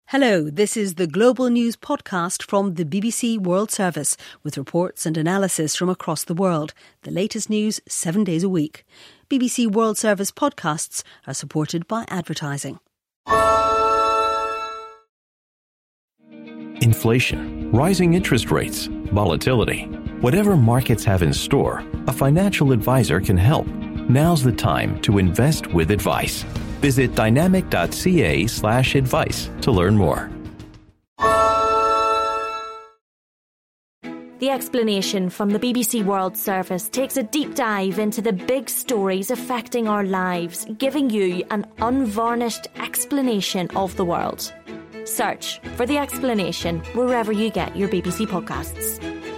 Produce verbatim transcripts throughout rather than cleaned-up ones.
Hello, this is the Global News podcast from the B B C World Service with reports and analysis from across the world. The latest news seven days a week. B B C World Service podcasts are supported by advertising. Inflation, rising interest rates, volatility. Whatever markets have in store, a financial advisor can help. Now's the time to invest with advice. Visit dynamic.ca slash advice to learn more. The Explanation from the B B C World Service takes a deep dive into the big stories affecting our lives, giving you an unvarnished explanation of the world. Search for The Explanation wherever you get your B B C podcasts.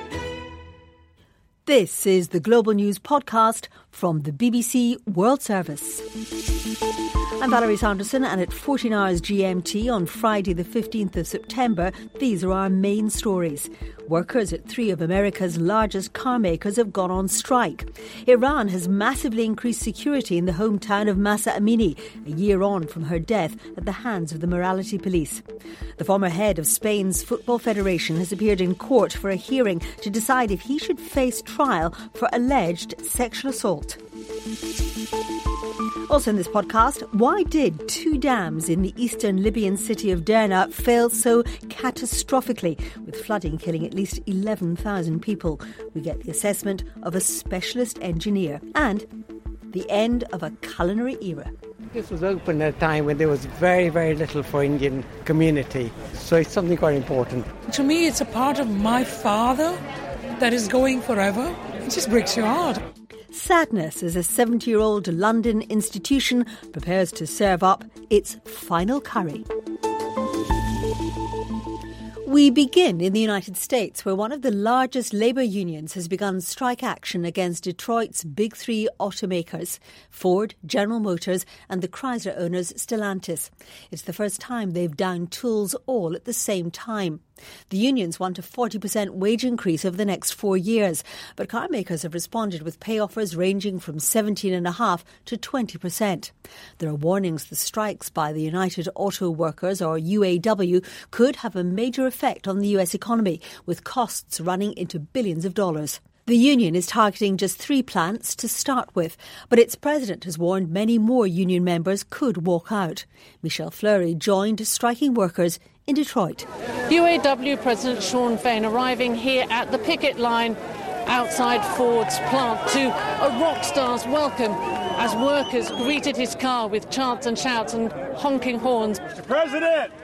This is the Global News podcast from the B B C World Service. I'm Valerie Sanderson, and at fourteen hours G M T on Friday the fifteenth of September, these are our main stories. Workers at three of America's largest car makers have gone on strike. Iran has massively increased security in the hometown of Mahsa Amini, a year on from her death at the hands of the morality police. The former head of Spain's Football Federation has appeared in court for a hearing to decide if he should face trial for alleged sexual assault. Also in this podcast, why did two dams in the eastern Libyan city of Derna fail so catastrophically, with flooding killing at least eleven thousand people? We get the assessment of a specialist engineer and the end of a culinary era. This was opened at a time when there was very, very little for Indian community, so it's something quite important. To me, it's a part of my father that is going forever. It just breaks your heart. Sadness as a seventy-year-old London institution prepares to serve up its final curry. We begin in the United States, where one of the largest labour unions has begun strike action against Detroit's big three automakers, Ford, General Motors and the Chrysler owners Stellantis. It's the first time they've downed tools all at the same time. The unions want a forty percent wage increase over the next four years, but car makers have responded with pay offers ranging from seventeen point five percent to twenty percent. There are warnings the strikes by the United Auto Workers, or U A W, could have a major effect on the U S economy, with costs running into billions of dollars. The union is targeting just three plants to start with, but its president has warned many more union members could walk out. Michel Fleury joined striking workers in Detroit. U A W President Shawn Fain arriving here at the picket line outside Ford's plant to a rock star's welcome as workers greeted his car with chants and shouts and honking horns. Mister President!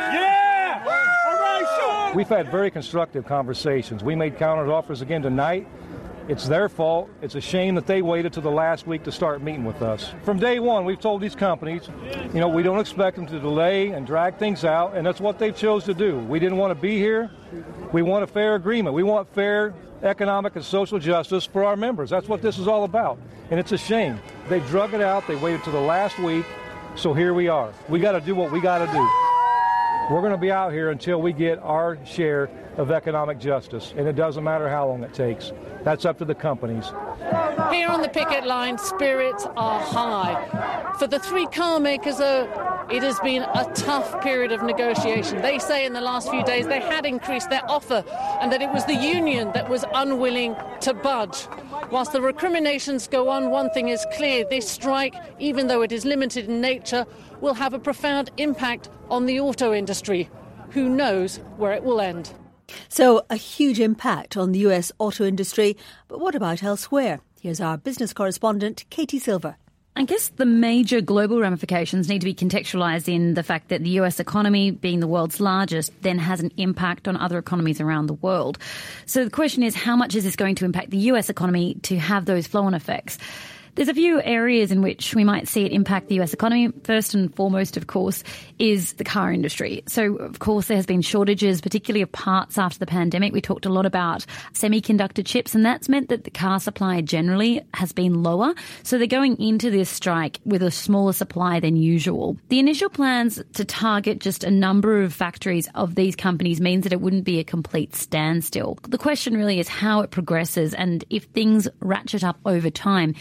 Yeah! All right, Shawn! We've had very constructive conversations. We made counter offers again tonight. It's their fault. It's a shame that they waited till the last week to start meeting with us. From day one, we've told these companies, you know, we don't expect them to delay and drag things out, and that's what they've chose to do. We didn't want to be here. We want a fair agreement. We want fair economic and social justice for our members. That's what this is all about, and it's a shame. They drug it out. They waited till the last week, so here we are. We got to do what we got to do. We're going to be out here until we get our share of economic justice, and it doesn't matter how long it takes. That's up to the companies. Here on the picket line, spirits are high. For the three car makers, though, it has been a tough period of negotiation. They say in the last few days they had increased their offer and that it was the union that was unwilling to budge. Whilst the recriminations go on, one thing is clear. This strike, even though it is limited in nature, will have a profound impact on the auto industry. Who knows where it will end? So, a huge impact on the U S auto industry. But what about elsewhere? Here's our business correspondent, Katie Silver. I guess the major global ramifications need to be contextualised in the fact that the U S economy, being the world's largest, then has an impact on other economies around the world. So the question is, how much is this going to impact the U S economy to have those flow-on effects? There's a few areas in which we might see it impact the U S economy. First and foremost, of course, is the car industry. So, of course, there has been shortages, particularly of parts after the pandemic. We talked a lot about semiconductor chips, and that's meant that the car supply generally has been lower. So they're going into this strike with a smaller supply than usual. The initial plans to target just a number of factories of these companies means that it wouldn't be a complete standstill. The question really is how it progresses, and if things ratchet up over time, the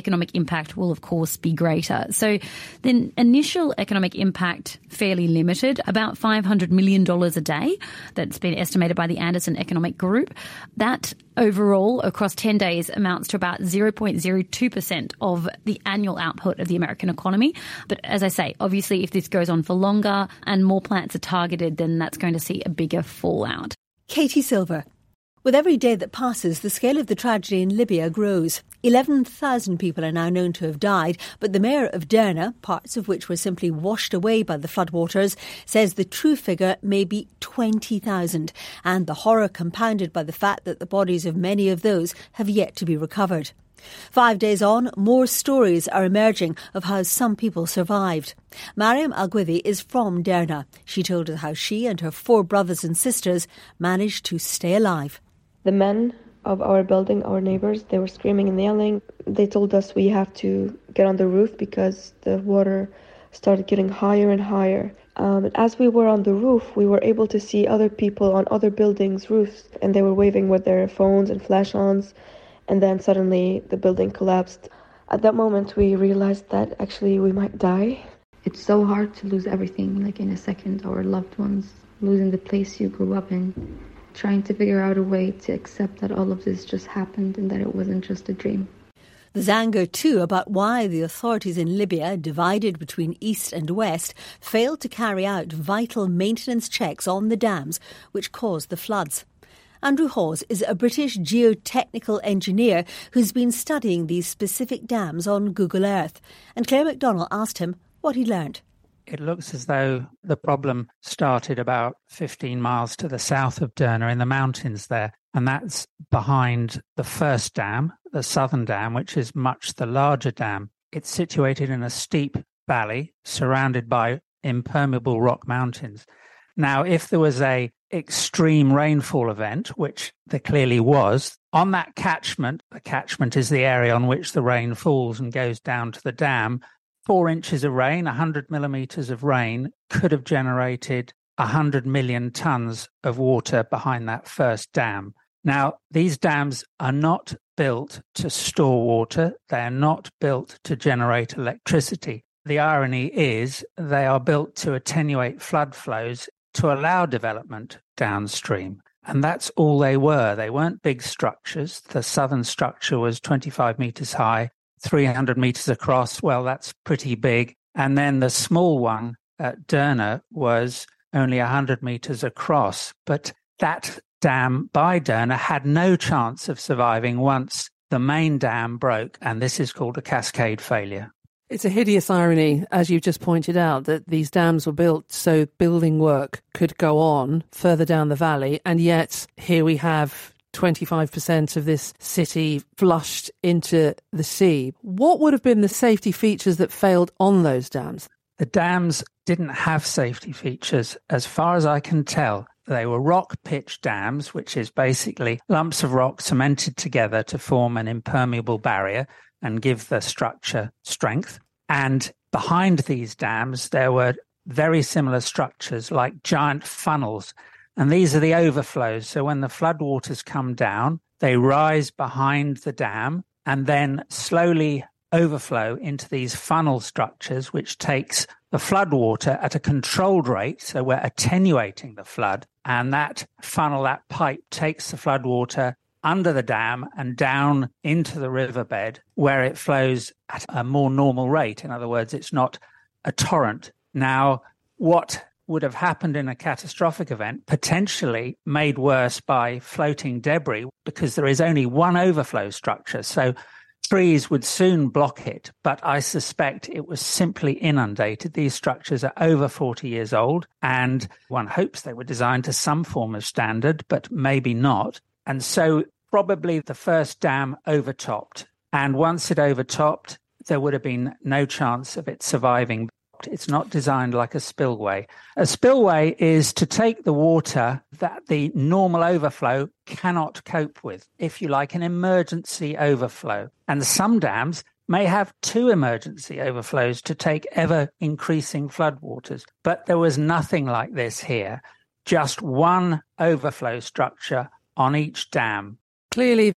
economic impact will, of course, be greater. So the initial economic impact, fairly limited, about five hundred million dollars a day. That's been estimated by the Anderson Economic Group. That overall, across ten days, amounts to about zero point zero two percent of the annual output of the American economy. But as I say, obviously, if this goes on for longer and more plants are targeted, then that's going to see a bigger fallout. Katie Silver. With every day that passes, the scale of the tragedy in Libya grows. eleven thousand people are now known to have died, but the mayor of Derna, parts of which were simply washed away by the floodwaters, says the true figure may be twenty thousand, and the horror compounded by the fact that the bodies of many of those have yet to be recovered. Five days on, more stories are emerging of how some people survived. Mariam Al-Gwidi is from Derna. She told us how she and her four brothers and sisters managed to stay alive. The men of our building, our neighbors, they were screaming and yelling. They told us we have to get on the roof because the water started getting higher and higher. Um, and as we were on the roof, we were able to see other people on other buildings' roofs, and they were waving with their phones and flash-ons. And then suddenly the building collapsed. At that moment, we realized that actually we might die. It's so hard to lose everything, like in a second, our loved ones, losing the place you grew up in, trying to figure out a way to accept that all of this just happened and that it wasn't just a dream. There's anger too about why the authorities in Libya, divided between East and West, failed to carry out vital maintenance checks on the dams which caused the floods. Andrew Hawes is a British geotechnical engineer who's been studying these specific dams on Google Earth. And Claire McDonnell asked him what he learned. It looks as though the problem started about fifteen miles to the south of Derna in the mountains there. And that's behind the first dam, the southern dam, which is much the larger dam. It's situated in a steep valley surrounded by impermeable rock mountains. Now, if there was a extreme rainfall event, which there clearly was, on that catchment, the catchment is the area on which the rain falls and goes down to the dam, four inches of rain, one hundred millimetres of rain, could have generated one hundred million tonnes of water behind that first dam. Now, these dams are not built to store water. They are not built to generate electricity. The irony is they are built to attenuate flood flows to allow development downstream. And that's all they were. They weren't big structures. The southern structure was twenty-five metres high, three hundred metres across. Well, that's pretty big. And then the small one at Derna was only one hundred metres across. But that dam by Derna had no chance of surviving once the main dam broke. And this is called a cascade failure. It's a hideous irony, as you've just pointed out, that these dams were built so building work could go on further down the valley, and yet here we have twenty-five percent of this city flushed into the sea. What would have been the safety features that failed on those dams? The dams didn't have safety features, as far as I can tell. They were rock pitch dams, which is basically lumps of rock cemented together to form an impermeable barrier and give the structure strength. And behind these dams, there were very similar structures like giant funnels. And these are the overflows. So when the floodwaters come down, they rise behind the dam and then slowly overflow into these funnel structures, which takes the floodwater at a controlled rate. So we're attenuating the flood. And that funnel, that pipe, takes the floodwater under the dam and down into the riverbed where it flows at a more normal rate. In other words, it's not a torrent. Now, what would have happened in a catastrophic event, potentially made worse by floating debris, because there is only one overflow structure. So trees would soon block it, but I suspect it was simply inundated. These structures are over forty years old, and one hopes they were designed to some form of standard, but maybe not. And so probably the first dam overtopped. And once it overtopped, there would have been no chance of it surviving. It's not designed like a spillway. A spillway is to take the water that the normal overflow cannot cope with, if you like, an emergency overflow. And some dams may have two emergency overflows to take ever-increasing floodwaters. But there was nothing like this here, just one overflow structure on each dam. Clearly,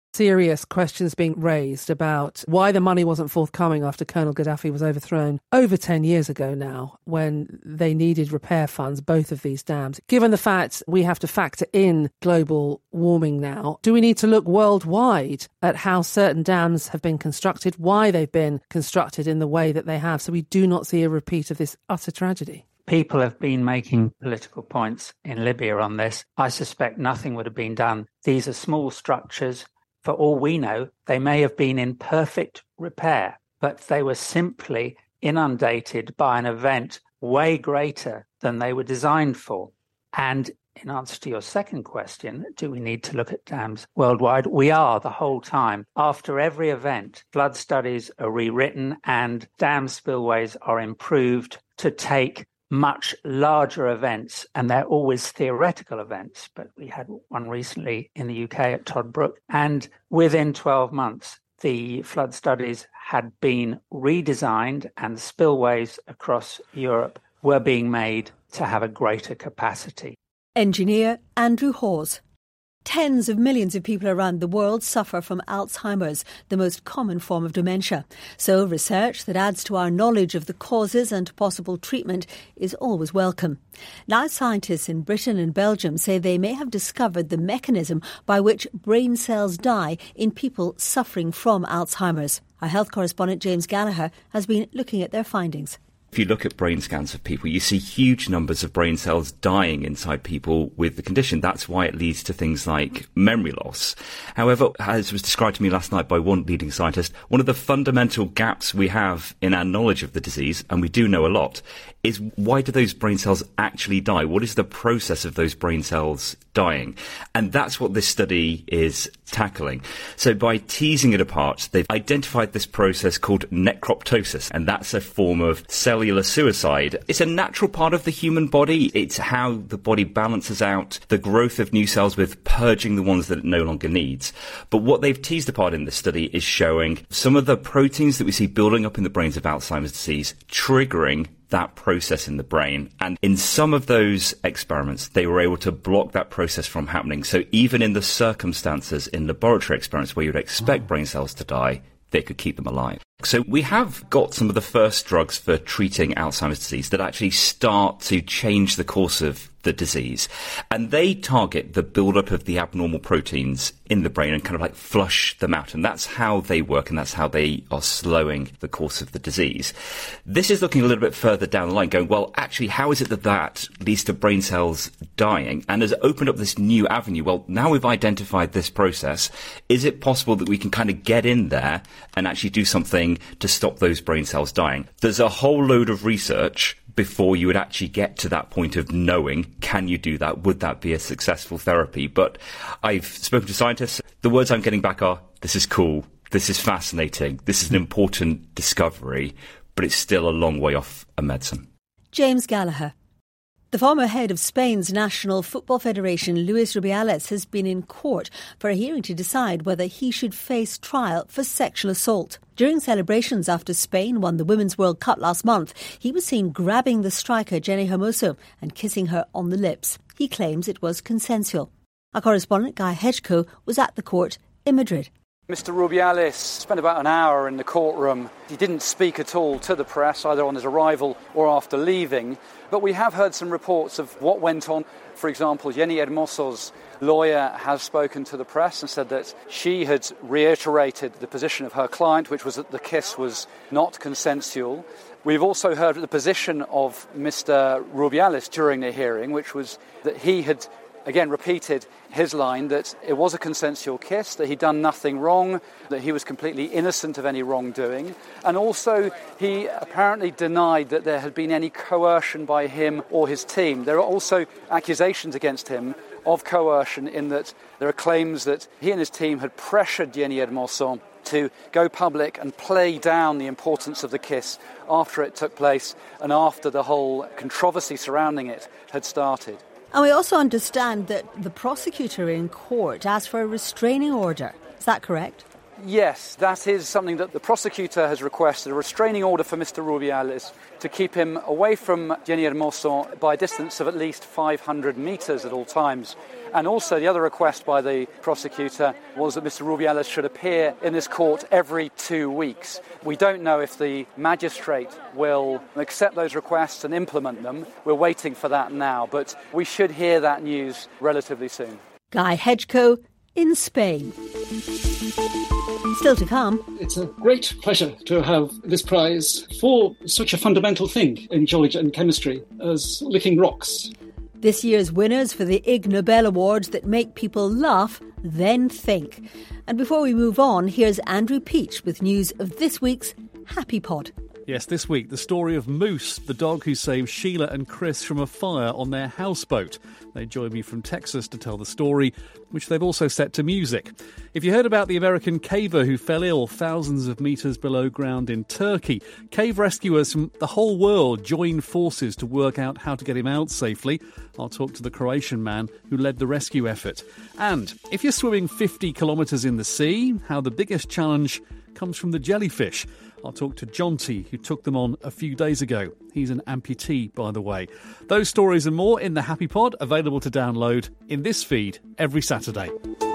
serious questions being raised about why the money wasn't forthcoming after Colonel Gaddafi was overthrown over ten years ago now, when they needed repair funds, both of these dams. Given the fact we have to factor in global warming now, do we need to look worldwide at how certain dams have been constructed, why they've been constructed in the way that they have, so we do not see a repeat of this utter tragedy? People have been making political points in Libya on this. I suspect nothing would have been done. These are small structures. For all we know, they may have been in perfect repair, but they were simply inundated by an event way greater than they were designed for. And in answer to your second question, do we need to look at dams worldwide? We are the whole time. After every event, flood studies are rewritten and dam spillways are improved to take much larger events, and they're always theoretical events, but we had one recently in the U K at Toddbrook, and within twelve months the flood studies had been redesigned and the spillways across Europe were being made to have a greater capacity. Engineer Andrew Hawes. Tens of millions of people around the world suffer from Alzheimer's, the most common form of dementia. So research that adds to our knowledge of the causes and possible treatment is always welcome. Now scientists in Britain and Belgium say they may have discovered the mechanism by which brain cells die in people suffering from Alzheimer's. Our health correspondent James Gallagher has been looking at their findings. If you look at brain scans of people, you see huge numbers of brain cells dying inside people with the condition. That's why it leads to things like memory loss. However, as was described to me last night by one leading scientist, one of the fundamental gaps we have in our knowledge of the disease, and we do know a lot, is why do those brain cells actually die? What is the process of those brain cells dying? And that's what this study is tackling. So by teasing it apart, they've identified this process called necroptosis, and that's a form of cellular suicide. It's a natural part of the human body. It's how the body balances out the growth of new cells with purging the ones that it no longer needs. But what they've teased apart in this study is showing some of the proteins that we see building up in the brains of Alzheimer's disease triggering that process in the brain. And in some of those experiments, they were able to block that process from happening. So even in the circumstances in laboratory experiments where you'd expect brain cells to die, they could keep them alive. So we have got some of the first drugs for treating Alzheimer's disease that actually start to change the course of the disease. And they target the buildup of the abnormal proteins in the brain and kind of like flush them out. And that's how they work, and that's how they are slowing the course of the disease. This is looking a little bit further down the line, going, well, actually, how is it that that leads to brain cells dying and has opened up this new avenue? Well, now we've identified this process. Is it possible that we can kind of get in there and actually do something to stop those brain cells dying? There's a whole load of research before you would actually get to that point of knowing, can you do that? Would that be a successful therapy? But I've spoken to scientists. The words I'm getting back are, this is cool, this is fascinating, this is an important discovery, but it's still a long way off a medicine. James Gallagher. The former head of Spain's National Football Federation, Luis Rubiales, has been in court for a hearing to decide whether he should face trial for sexual assault. During celebrations after Spain won the Women's World Cup last month, he was seen grabbing the striker Jenny Hermoso and kissing her on the lips. He claims it was consensual. Our correspondent Guy Hedgecoe was at the court in Madrid. Mister Rubiales spent about an hour in the courtroom. He didn't speak at all to the press, either on his arrival or after leaving. But we have heard some reports of what went on. For example, Jenny Hermoso's lawyer has spoken to the press and said that she had reiterated the position of her client, which was that the kiss was not consensual. We've also heard the position of Mister Rubiales during the hearing, which was that he had again repeated his line that it was a consensual kiss, that he'd done nothing wrong, that he was completely innocent of any wrongdoing. And also he apparently denied that there had been any coercion by him or his team. There are also accusations against him of coercion in that there are claims that he and his team had pressured Jenny Hermoso to go public and play down the importance of the kiss after it took place and after the whole controversy surrounding it had started. And we also understand that the prosecutor in court asked for a restraining order. Is that correct? Yes, that is something that the prosecutor has requested, a restraining order for Mister Rubiales to keep him away from Jenny Hermoso by a distance of at least five hundred metres at all times. And also the other request by the prosecutor was that Mister Rubiales should appear in this court every two weeks. We don't know if the magistrate will accept those requests and implement them. We're waiting for that now, but we should hear that news relatively soon. Guy Hedgecoe in Spain. Still to come. It's a great pleasure to have this prize for such a fundamental thing in geology and chemistry as licking rocks. This year's winners for the Ig Nobel Awards that make people laugh, then think. And before we move on, here's Andrew Peach with news of this week's Happy Pod. Yes, this week, the story of Moose, the dog who saved Sheila and Chris from a fire on their houseboat. They joined me from Texas to tell the story, which they've also set to music. If you heard about the American caver who fell ill thousands of metres below ground in Turkey, cave rescuers from the whole world joined forces to work out how to get him out safely. I'll talk to the Croatian man who led the rescue effort. And if you're swimming fifty kilometres in the sea, how the biggest challenge comes from the jellyfish. I'll talk to Jonty, who took them on a few days ago. He's an amputee, by the way. Those stories and more in the Happy Pod, available to download in this feed every Saturday.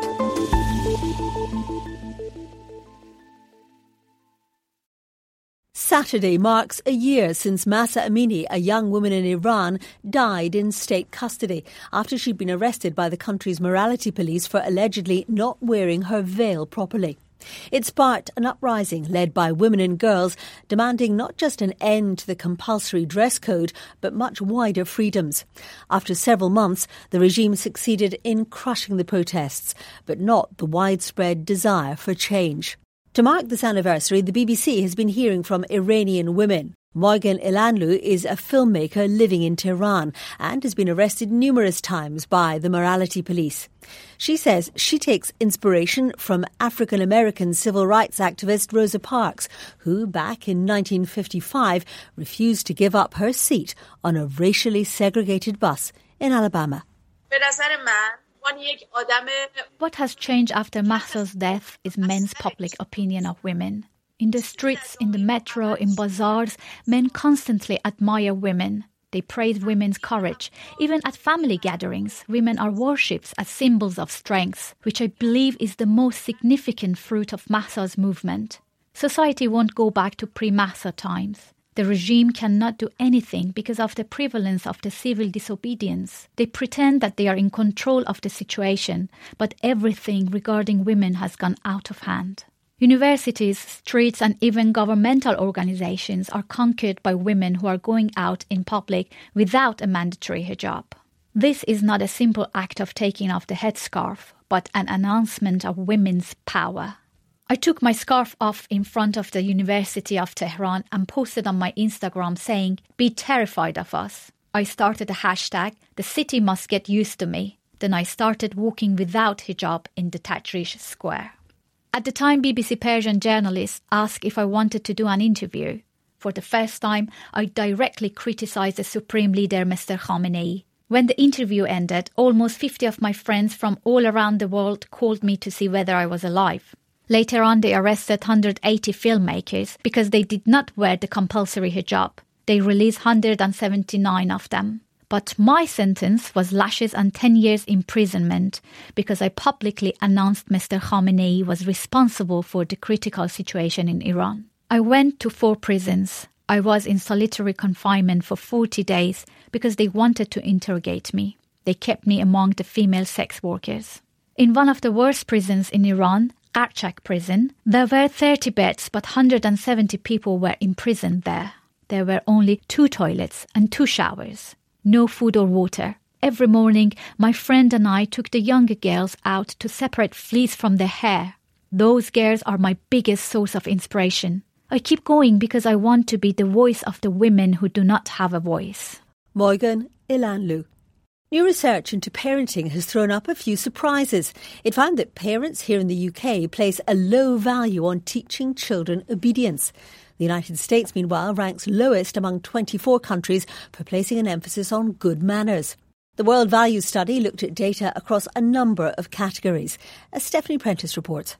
Saturday marks a year since Mahsa Amini, a young woman in Iran, died in state custody after she'd been arrested by the country's morality police for allegedly not wearing her veil properly. It sparked an uprising led by women and girls demanding not just an end to the compulsory dress code, but much wider freedoms. After several months, the regime succeeded in crushing the protests, but not the widespread desire for change. To mark this anniversary, the B B C has been hearing from Iranian women. Moygan Ilanlu is a filmmaker living in Tehran and has been arrested numerous times by the morality police. She says she takes inspiration from African-American civil rights activist Rosa Parks, who back in nineteen fifty-five refused to give up her seat on a racially segregated bus in Alabama. What has changed after Mahsa's death is men's public opinion of women. In the streets, in the metro, in bazaars, men constantly admire women. They praise women's courage. Even at family gatherings, women are worshipped as symbols of strength, which I believe is the most significant fruit of Mahsa's movement. Society won't go back to pre-Mahsa times. The regime cannot do anything because of the prevalence of the civil disobedience. They pretend that they are in control of the situation, but everything regarding women has gone out of hand. Universities, streets and even governmental organizations are conquered by women who are going out in public without a mandatory hijab. This is not a simple act of taking off the headscarf, but an announcement of women's power. I took my scarf off in front of the University of Tehran and posted on my Instagram saying, "Be terrified of us." I started a hashtag, "The city must get used to me." Then I started walking without hijab in the Tahrir Square. At the time, B B C Persian journalists asked if I wanted to do an interview. For the first time, I directly criticised the Supreme Leader, Mister Khamenei. When the interview ended, almost fifty of my friends from all around the world called me to see whether I was alive. Later on, they arrested one hundred eighty filmmakers because they did not wear the compulsory hijab. They released one hundred seventy-nine of them. But my sentence was lashes and ten years imprisonment because I publicly announced Mister Khamenei was responsible for the critical situation in Iran. I went to four prisons. I was in solitary confinement for forty days because they wanted to interrogate me. They kept me among the female sex workers. In one of the worst prisons in Iran, Qarchak prison, there were thirty beds, but one hundred seventy people were imprisoned there. There were only two toilets and two showers. No food or water. Every morning, my friend and I took the younger girls out to separate fleas from their hair. Those girls are my biggest source of inspiration. I keep going because I want to be the voice of the women who do not have a voice. Moygan Ilanlu. New research into parenting has thrown up a few surprises. It found that parents here in the U K place a low value on teaching children obedience. The United States, meanwhile, ranks lowest among twenty-four countries for placing an emphasis on good manners. The World Values Study looked at data across a number of categories, as Stephanie Prentice reports.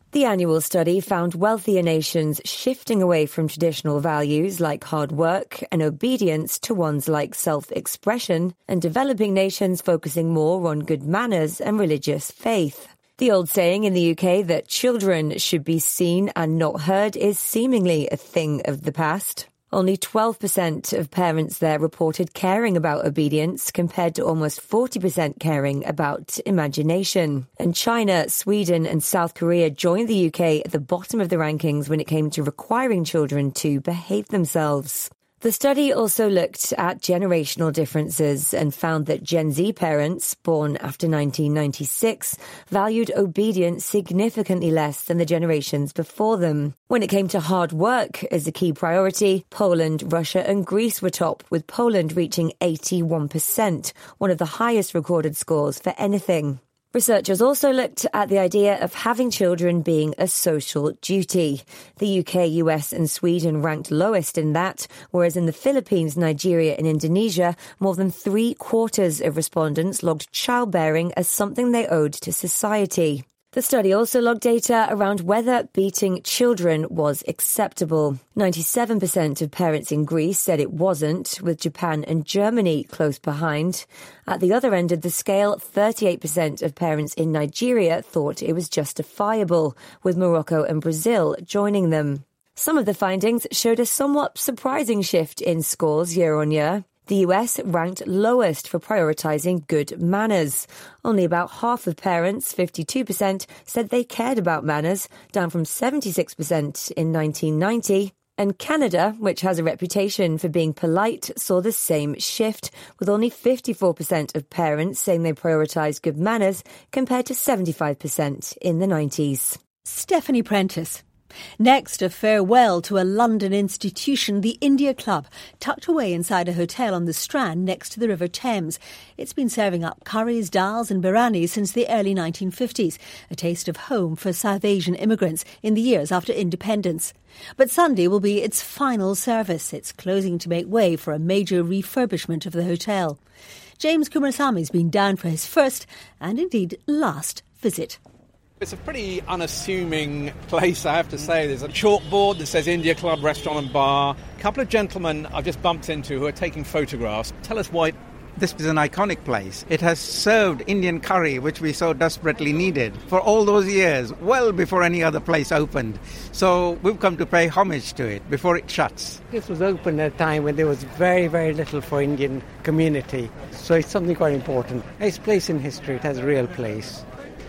The annual study found wealthier nations shifting away from traditional values like hard work and obedience to ones like self-expression, and developing nations focusing more on good manners and religious faith. The old saying in the U K that children should be seen and not heard is seemingly a thing of the past. Only twelve percent of parents there reported caring about obedience, compared to almost forty percent caring about imagination. And China, Sweden and South Korea joined the U K at the bottom of the rankings when it came to requiring children to behave themselves. The study also looked at generational differences and found that Gen Z parents, born after nineteen ninety-six, valued obedience significantly less than the generations before them. When it came to hard work as a key priority, Poland, Russia and Greece were top, with Poland reaching eighty-one percent, one of the highest recorded scores for anything. Researchers also looked at the idea of having children being a social duty. The U K, U S and Sweden ranked lowest in that, whereas in the Philippines, Nigeria and Indonesia, more than three quarters of respondents logged childbearing as something they owed to society. The study also logged data around whether beating children was acceptable. ninety-seven percent of parents in Greece said it wasn't, with Japan and Germany close behind. At the other end of the scale, thirty-eight percent of parents in Nigeria thought it was justifiable, with Morocco and Brazil joining them. Some of the findings showed a somewhat surprising shift in scores year on year. The U S ranked lowest for prioritising good manners. Only about half of parents, fifty-two percent, said they cared about manners, down from seventy-six percent in nineteen ninety. And Canada, which has a reputation for being polite, saw the same shift, with only fifty-four percent of parents saying they prioritise good manners, compared to seventy-five percent in the nineties. Stephanie Prentice. Next, a farewell to a London institution, the India Club, tucked away inside a hotel on the Strand next to the River Thames. It's been serving up curries, dals and biryanis since the early nineteen fifties, a taste of home for South Asian immigrants in the years after independence. But Sunday will be its final service. It's closing to make way for a major refurbishment of the hotel. James Kumarasamy has been down for his first and indeed last visit. It's a pretty unassuming place, I have to say. There's a chalkboard that says India Club Restaurant and Bar. A couple of gentlemen I've just bumped into who are taking photographs. Tell us why. This is an iconic place. It has served Indian curry, which we so desperately needed, for all those years, well before any other place opened. So we've come to pay homage to it before it shuts. This was opened at a time when there was very, very little for Indian community. So it's something quite important. It's a place in history. It has a real place.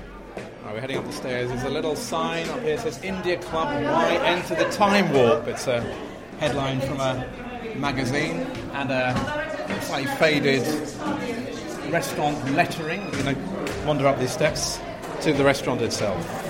We're heading up the stairs. There's a little sign up here that says India Club, why enter the time warp? It's a headline from a magazine and a slightly faded restaurant lettering. We're going to wander up these steps to the restaurant itself.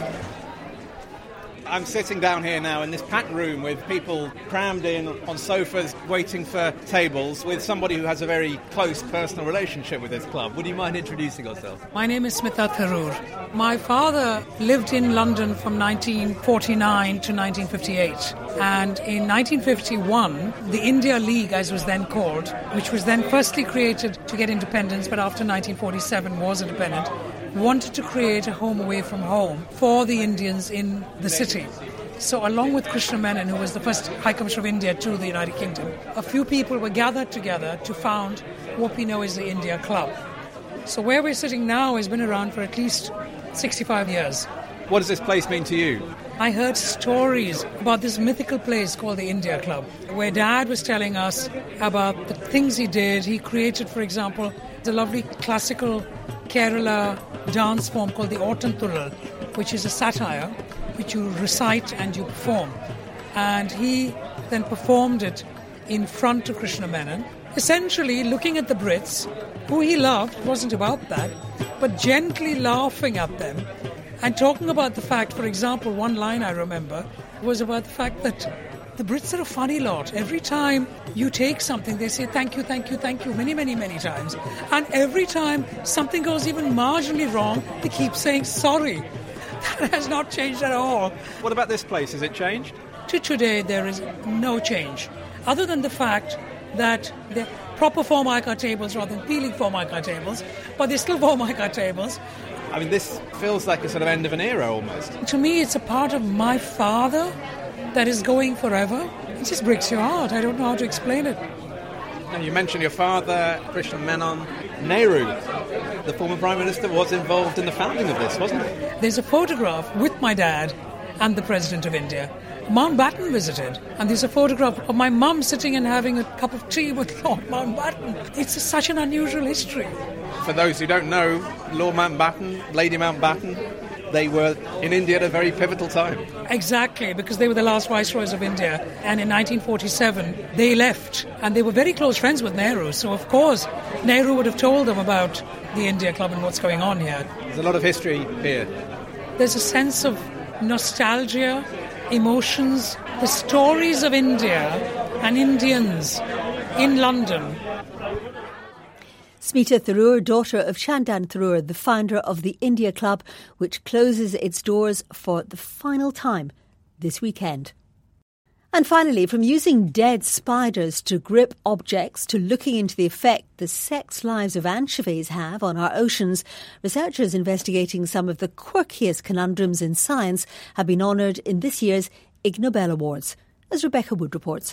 I'm sitting down here now in this packed room with people crammed in on sofas waiting for tables with somebody who has a very close personal relationship with this club. Would you mind introducing yourself? My name is Smita Tharoor. My father lived in London from nineteen forty-nine to nineteen fifty-eight. And in nineteen fifty-one, the India League, as was then called, which was then firstly created to get independence, but after nineteen forty-seven was independent, wanted to create a home away from home for the Indians in the city. So along with Krishna Menon, who was the first High Commissioner of India to the United Kingdom, a few people were gathered together to found what we know as the India Club. So where we're sitting now has been around for at least sixty-five years. What does this place mean to you? I heard stories about this mythical place called the India Club, where Dad was telling us about the things he did. He created, for example, the lovely classical Kerala dance form called the Ottanthulal, which is a satire which you recite and you perform. And he then performed it in front of Krishna Menon, essentially looking at the Brits, who he loved, it wasn't about that, but gently laughing at them and talking about the fact, for example, one line I remember was about the fact that the Brits are a funny lot. Every time you take something, they say thank you, thank you, thank you, many, many, many times. And every time something goes even marginally wrong, they keep saying sorry. That has not changed at all. What about this place? Has it changed? To today, there is no change, other than the fact that they're proper formica tables rather than peeling formica tables, but they're still formica tables. I mean, this feels like a sort of end of an era almost. To me, it's a part of my father that is going forever. It just breaks your heart. I don't know how to explain it. Now, you mentioned your father, Krishnan Menon. Nehru, the former Prime Minister, was involved in the founding of this, wasn't he? There's a photograph with my dad and the President of India. Mountbatten visited, and there's a photograph of my mum sitting and having a cup of tea with Lord Mountbatten. It's a, such an unusual history. For those who don't know, Lord Mountbatten, Lady Mountbatten, they were in India at a very pivotal time. Exactly, because they were the last viceroys of India. And in nineteen forty-seven, they left. And they were very close friends with Nehru. So, of course, Nehru would have told them about the India Club and what's going on here. There's a lot of history here. There's a sense of nostalgia, emotions, the stories of India and Indians in London. Smita Tharoor, daughter of Chandan Tharoor, the founder of the India Club, which closes its doors for the final time this weekend. And finally, from using dead spiders to grip objects to looking into the effect the sex lives of anchovies have on our oceans, researchers investigating some of the quirkiest conundrums in science have been honoured in this year's Ig Nobel Awards, as Rebecca Wood reports.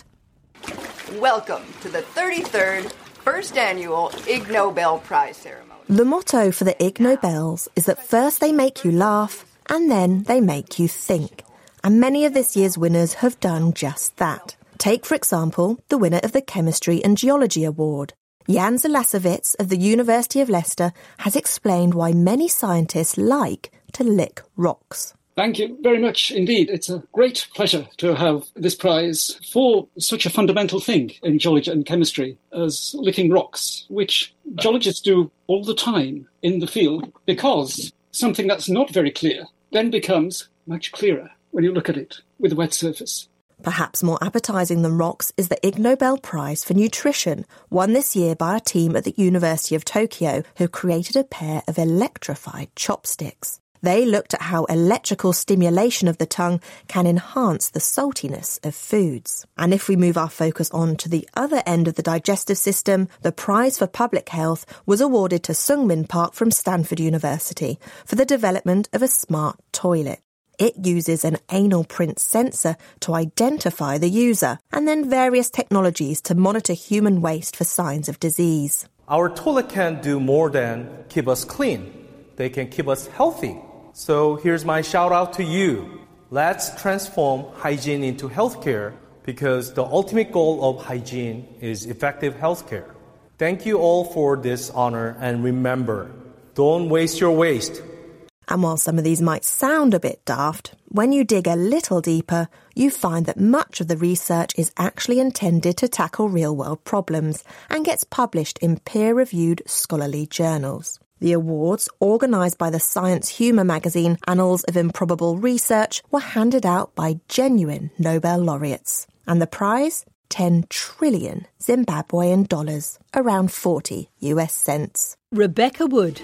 Welcome to the thirty-third First Annual Ig Nobel Prize Ceremony. The motto for the Ig Nobels is that first they make you laugh and then they make you think. And many of this year's winners have done just that. Take, for example, the winner of the Chemistry and Geology Award. Jan Zelasowitz of the University of Leicester has explained why many scientists like to lick rocks. Thank you very much indeed. It's a great pleasure to have this prize for such a fundamental thing in geology and chemistry as licking rocks, which geologists do all the time in the field, because something that's not very clear then becomes much clearer when you look at it with a wet surface. Perhaps more appetising than rocks is the Ig Nobel Prize for Nutrition, won this year by a team at the University of Tokyo who created a pair of electrified chopsticks. They looked at how electrical stimulation of the tongue can enhance the saltiness of foods. And if we move our focus on to the other end of the digestive system, the prize for public health was awarded to Sungmin Park from Stanford University for the development of a smart toilet. It uses an anal print sensor to identify the user, and then various technologies to monitor human waste for signs of disease. Our toilet can do more than keep us clean. They can keep us healthy. So here's my shout out to you. Let's transform hygiene into healthcare, because the ultimate goal of hygiene is effective healthcare. Thank you all for this honor, and remember, don't waste your waste. And while some of these might sound a bit daft, when you dig a little deeper, you find that much of the research is actually intended to tackle real-world problems and gets published in peer-reviewed scholarly journals. The awards, organised by the science humour magazine Annals of Improbable Research, were handed out by genuine Nobel laureates. And the prize? ten trillion Zimbabwean dollars, around forty US cents. Rebecca Wood.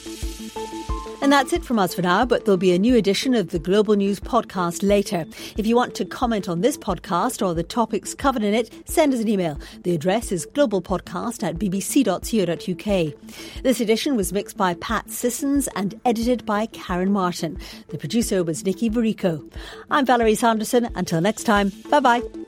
And that's it from us for now, but there'll be a new edition of the Global News podcast later. If you want to comment on this podcast or the topics covered in it, send us an email. The address is globalpodcast at b b c dot co dot u k. This edition was mixed by Pat Sissons and edited by Karen Martin. The producer was Nikki Verico. I'm Valerie Sanderson. Until next time, bye-bye.